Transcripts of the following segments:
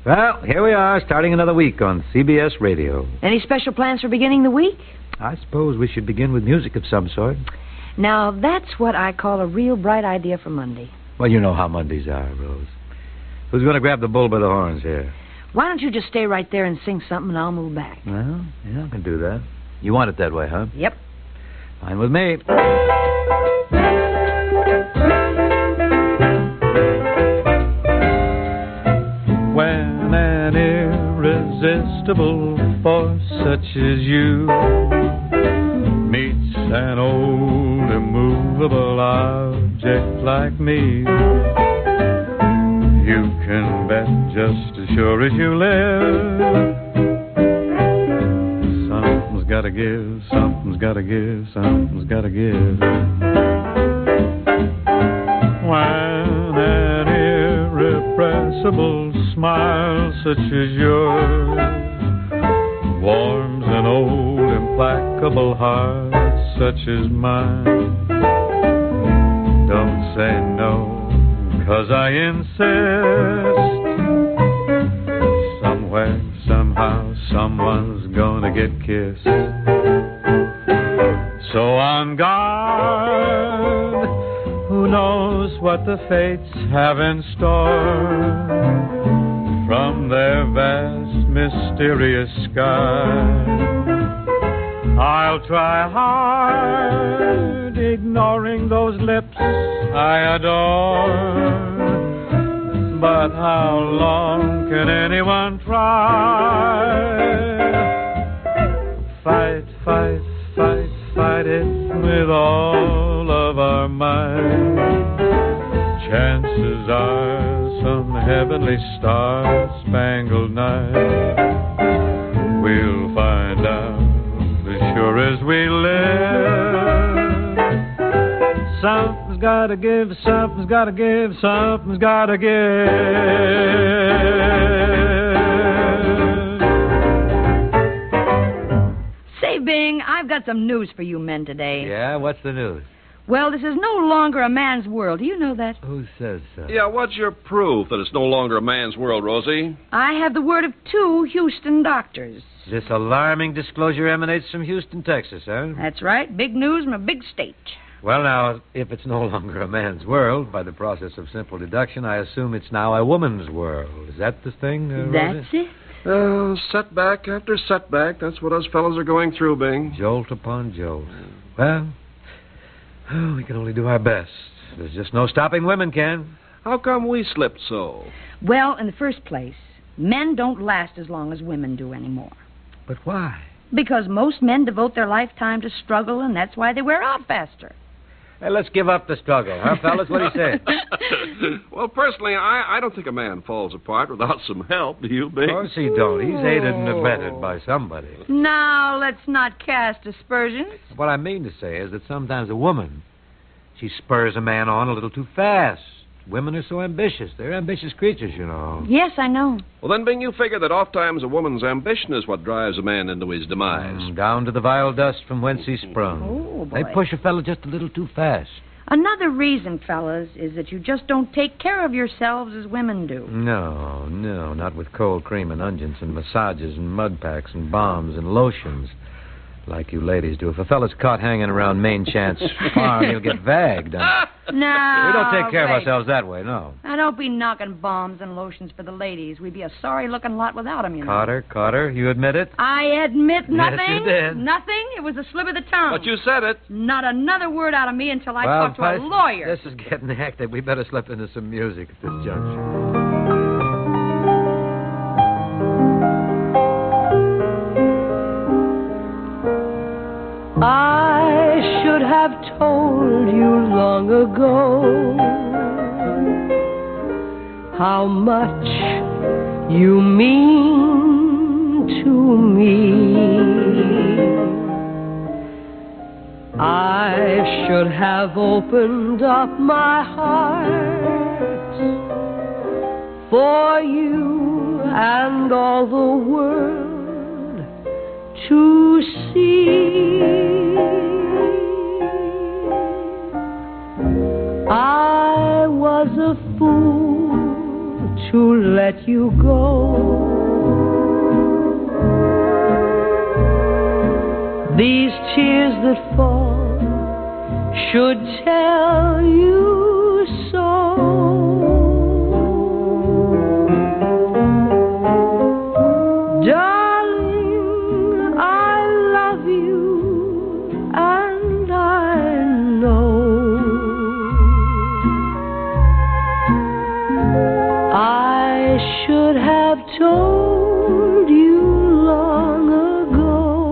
Well, here we are, starting another week on CBS Radio. Any special plans for beginning the week? I suppose we should begin with music of some sort. Now, that's what I call a real bright idea for Monday. Well, you know how Mondays are, Rose. Who's going to grab the bull by the horns here? Why don't you just stay right there and sing something, and I'll move back. Well, yeah, I can do that. You want it that way, huh? Yep. Fine with me. When an irresistible force such as you meets an old immovable object like me, you can bet just as sure as you live, something's gotta give, something's gotta give, something's gotta give. When an irrepressible smile such as yours warms an old implacable heart such as mine, don't say no, 'cause I insist. Somewhere, somehow, someone's gonna get kissed. So on guard, who knows what the fates have in store from their vast, mysterious sky. I'll try hard, ignoring those lips I adore. But how long can anyone try? Fight, fight, fight, fight it with all of our might. Chances are some heavenly star-spangled night we'll find out as sure as we live. Something's gotta give, something's gotta give, something's gotta give. Say, Bing, I've got some news for you men today. Yeah, what's the news? Well, this is no longer a man's world. Do you know that? Who says so? Yeah, what's your proof that it's no longer a man's world, Rosie? I have the word of 2 Houston doctors. This alarming disclosure emanates from Houston, Texas, huh? That's right. Big news from a big state. Well, now, if it's no longer a man's world, by the process of simple deduction, I assume it's now a woman's world. Is that the thing, Rosie? That's it. Setback after setback. That's what us fellas are going through, Bing. Jolt upon jolt. Well, we can only do our best. There's just no stopping women, Ken. How come we slipped so? Well, in the first place, men don't last as long as women do anymore. But why? Because most men devote their lifetime to struggle, and that's why they wear out faster. Hey, let's give up the struggle, huh, fellas? What do you say? Well, personally, I don't think a man falls apart without some help. Do you, Bing? Of course he don't. He's aided and abetted by somebody. Now, let's not cast aspersions. What I mean to say is that sometimes a woman, she spurs a man on a little too fast. Women are so ambitious. They're ambitious creatures, you know. Yes, I know. Well, then, Bing, you figure that oftentimes a woman's ambition is what drives a man into his demise. Down to the vile dust from whence he sprung. Oh, boy. They push a fellow just a little too fast. Another reason, fellas, is that you just don't take care of yourselves as women do. No, not with cold cream and unguents and massages and mud packs and bombs and lotions. Like you ladies do. If a fella's caught hanging around Main Chance Farm, he'll get vagged. No. We don't take care of Ray. ourselves that way, no. Now, don't be knocking bombs and lotions for the ladies. We'd be a sorry-looking lot without them, you know. Carter, you admit it? I admit nothing. Yes, you did. Nothing. It was a slip of the tongue. But you said it. Not another word out of me until I talk to a Pice, lawyer. This is getting hectic. We better slip into some music at this juncture. I should have told you long ago how much you mean to me. I should have opened up my heart for you and all the world to see. I was a fool to let you go. These tears that fall should tell you so. Darling, I love you, and I know I should have told you long ago.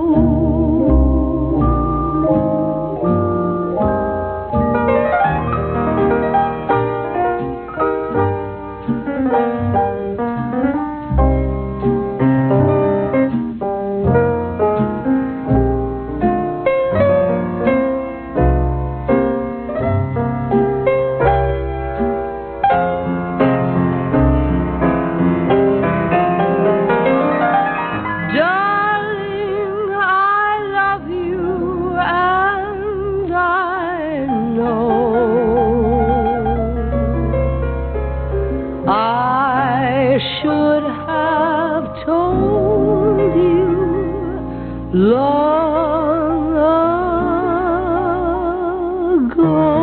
Long ago.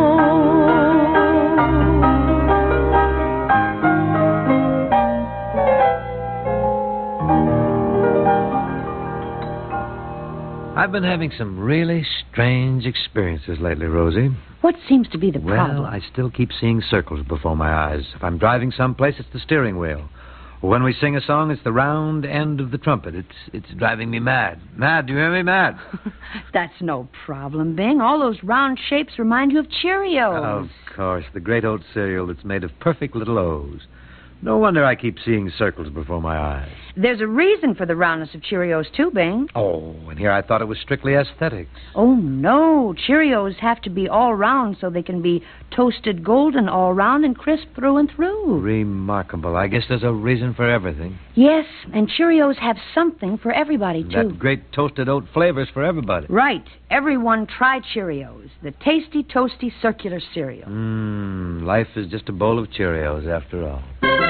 I've been having some really strange experiences lately, Rosie. What seems to be the problem? Well, I still keep seeing circles before my eyes. If I'm driving someplace, it's the steering wheel. When we sing a song, it's the round end of the trumpet. It's driving me mad. Mad, do you hear me? Mad. That's no problem, Bing. All those round shapes remind you of Cheerios. Of course, the great oat cereal that's made of perfect little O's. No wonder I keep seeing circles before my eyes. There's a reason for the roundness of Cheerios, too, Bing. Oh, and here I thought it was strictly aesthetics. Oh, no. Cheerios have to be all round so they can be toasted golden all round and crisp through and through. Remarkable. I guess there's a reason for everything. Yes, and Cheerios have something for everybody, too. That great toasted oat flavor's for everybody. Right. Everyone try Cheerios, the tasty, toasty, circular cereal. Life is just a bowl of Cheerios, after all.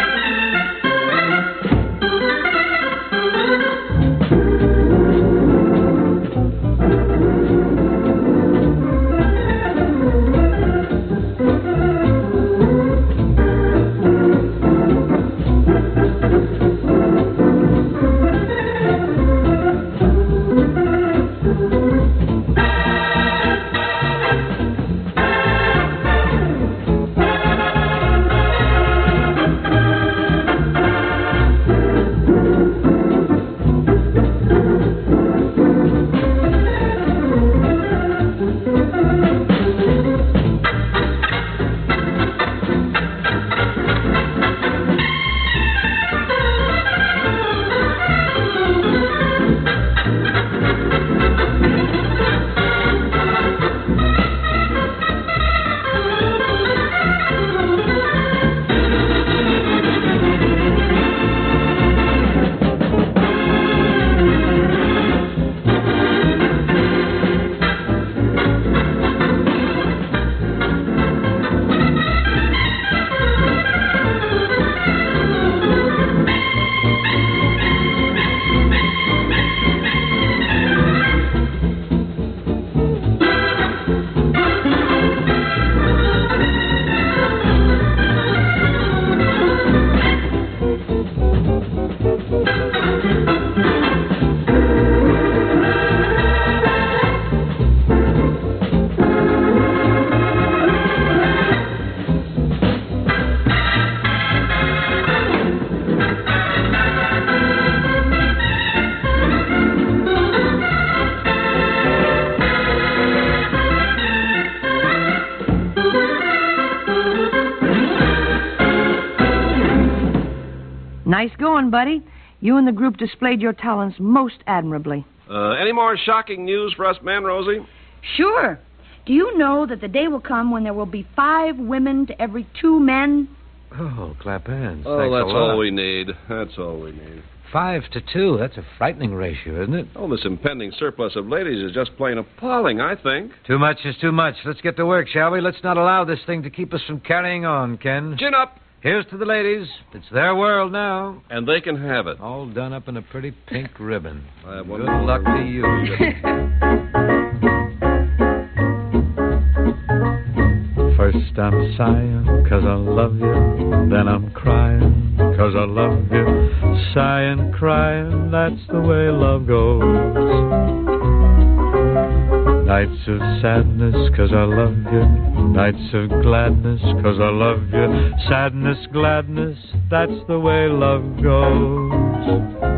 Nice going, buddy. You and the group displayed your talents most admirably. Any more shocking news for us men, Rosie? Sure. Do you know that the day will come when there will be 5 women to every 2 men? Oh, clap hands. Oh, Thanks that's a lot. all we need. That's all we need. 5 to 2. That's a frightening ratio, isn't it? Oh, this impending surplus of ladies is just plain appalling, I think. Too much is too much. Let's get to work, shall we? Let's not allow this thing to keep us from carrying on, Ken. Chin up. Here's to the ladies. It's their world now. And they can have it. All done up in a pretty pink ribbon. I have one Good more. luck to you. First I'm sighing 'cause I love you, then I'm crying 'cause I love you. Sighing, crying, that's the way love goes. Nights of sadness 'cause I love you, nights of gladness 'cause I love you. Sadness, gladness, that's the way love goes.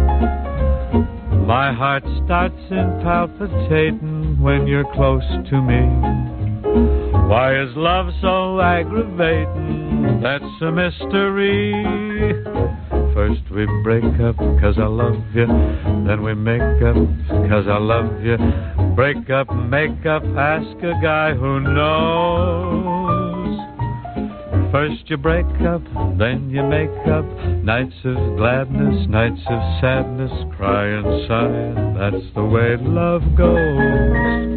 My heart starts in palpitating when you're close to me. Why is love so aggravating? That's a mystery. First we break up 'cause I love you, then we make up 'cause I love you. Break up, make up, ask a guy who knows. First you break up, then you make up. Nights of gladness, nights of sadness, cry and sigh, that's the way love goes.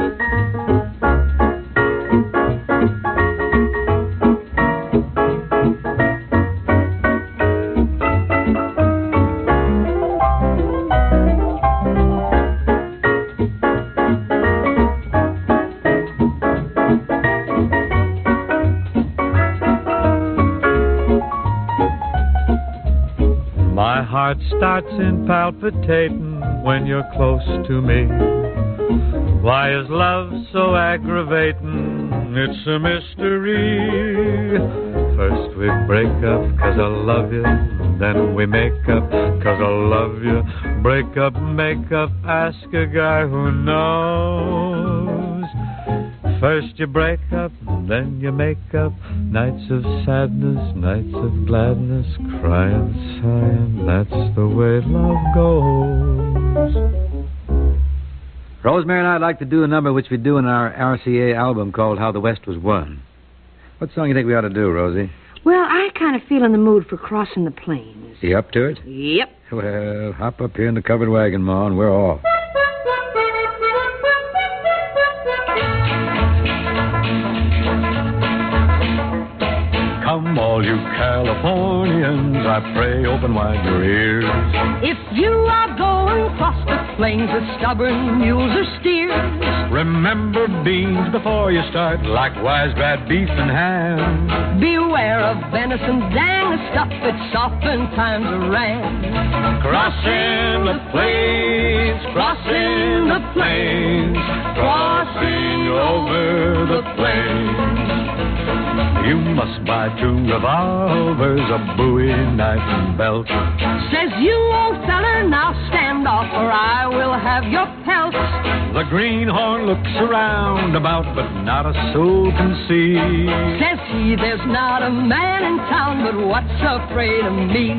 My heart starts in palpitating when you're close to me. Why is love so aggravating? It's a mystery. First we break up 'cause I love you, then we make up 'cause I love you. Break up, make up, ask a guy who knows. First you break up, then you make up. Nights of sadness, nights of gladness, cry and sigh, and that's the way love goes. Rosemary and I'd like to do a number which we do in our RCA album called How the West Was Won. What song do you think we ought to do, Rosie? Well, I kind of feel in the mood for Crossing the Plains. You up to it? Yep. Well, hop up here in the covered wagon, Ma, and we're off. Come, all you Californians, I pray open wide your ears. If you are going across the plains with stubborn mules or steers, Remember beans before you start, likewise bad beef and ham. beware of venison, dang, the stuff that's oftentimes a ram. Crossing the plains, crossing the plains, crossing over the plains. You must buy 2 revolvers, a bowie, knife, and belt. Says you, old feller, now stand off or I will have your pelt. The greenhorn looks around about, but not a soul can see. Says he, there's not a man in town but what's afraid of me.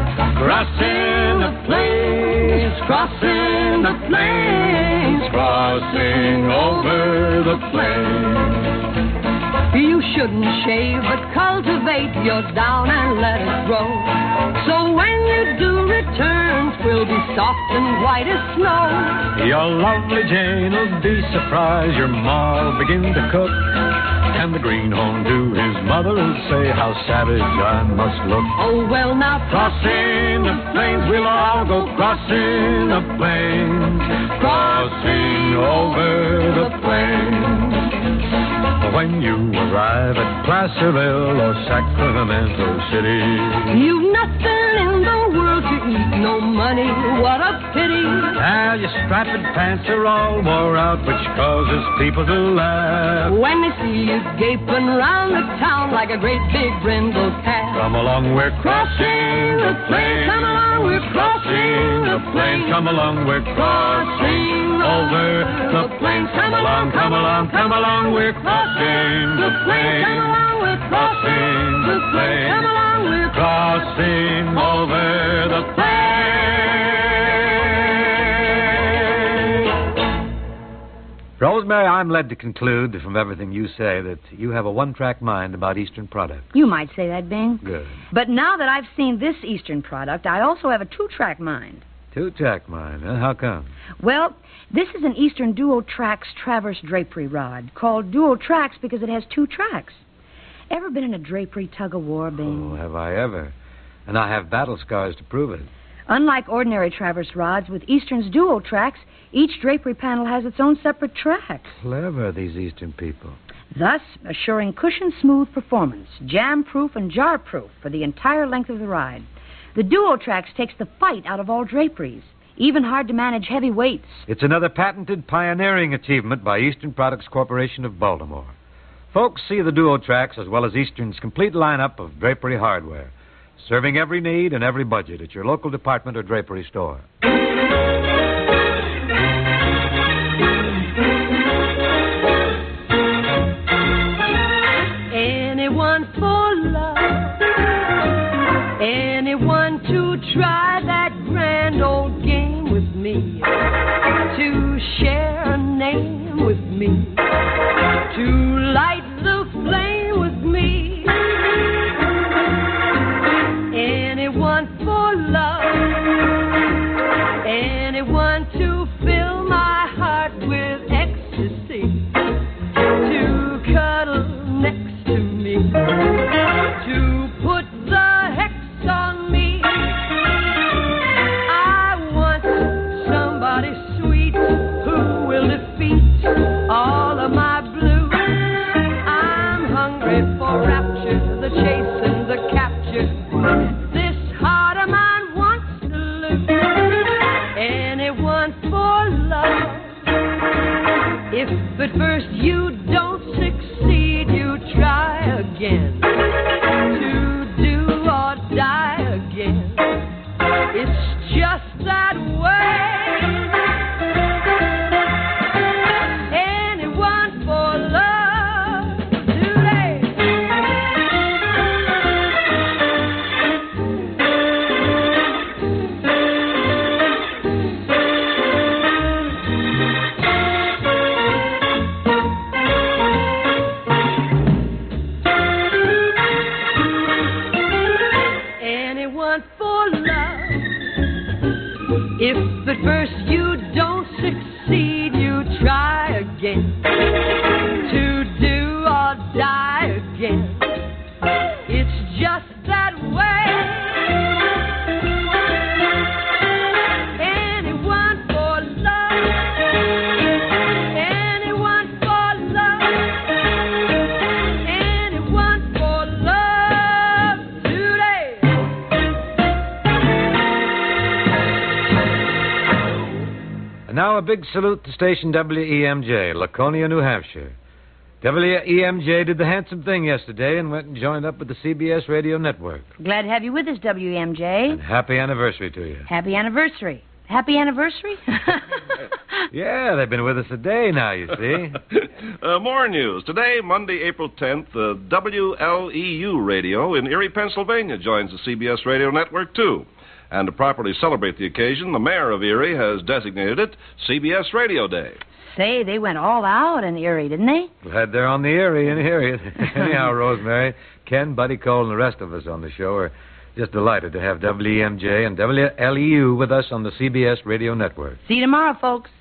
Crossing the plains, crossing the plains, crossing over the plains. You shouldn't shave but cultivate your down and let it grow. So when you do return, 'twill be soft and white as snow. Your lovely Jane will be surprised, your ma'll begin to cook. And the greenhorn to his mother will say, how savage I must look. Oh, well, now Crossing the plains, we'll all go crossing the plains, crossing over the plains. When you arrive at Placerville or Sacramento City, you've nothing in the world to eat, no money, what a pity. now your strapped pants are all wore out, which causes people to laugh. When they see you gaping round the town like a great big brindle cat. Come along, we're crossing the plains. Come along, we're crossing the plains. Come along, we're crossing over the plains. Come along, come along, come along, we're crossing the plains. Come along, we're crossing the plains. Come along, we're Crossing over the plains. Rosemary, I'm led to conclude from everything you say that you have a one-track mind about Eastern product. You might say that, Bing. Good. But now that I've seen this Eastern product, I also have a 2-track mind. 2-track mind, huh? How come? Well, this is an Eastern Duo Trax Traverse Drapery rod called Duo Trax because it has 2 tracks. Ever been in a drapery tug-of-war, Bing? Oh, have I ever? And I have battle scars to prove it. Unlike ordinary traverse rods, with Eastern's duo tracks, each drapery panel has its own separate track. Clever, these Eastern people. Thus, assuring cushion-smooth performance, jam-proof and jar-proof for the entire length of the ride. The duo tracks takes the fight out of all draperies, even hard-to-manage heavy weights. It's another patented pioneering achievement by Eastern Products Corporation of Baltimore. Folks, see the duo tracks as well as Eastern's complete lineup of drapery hardware, serving every need and every budget at your local department or drapery store. Anyone for love, anyone to try that grand old game with me, to share a name with me, to light the flame with me. Anyone for love, anyone to fill my heart with ecstasy, to cuddle next to me, to put the hex on me. I want somebody sweet who will defeat all of my blues. I'm hungry for rapture, the chase and the capture. This heart of mine wants to lose. Anyone for love. If at first you don't succeed, you try again. To do or die again. It's just that way. Anyone for love today. Anyone for love. If at first you don't succeed, you try again. To do or die again. It's just that way. Anyone for love. Anyone for love. Anyone for love today. And now a big salute to station WEMJ, Laconia, New Hampshire. WEMJ did the handsome thing yesterday and went and joined up with the CBS radio network. Glad to have you with us, WMJ. And happy anniversary to you. Happy anniversary. Happy anniversary? Yeah, they've been with us a day now, you see. More news. Today, Monday, April 10th, WLEU Radio in Erie, Pennsylvania joins the CBS radio network, too. And to properly celebrate the occasion, the mayor of Erie has designated it CBS Radio Day. Say, they went all out in Erie, didn't they? Glad they're on the Erie and hear it. Anyhow, Rosemary, Ken, Buddy Cole, and the rest of us on the show are just delighted to have WEMJ and WLEU with us on the CBS radio network. See you tomorrow, folks.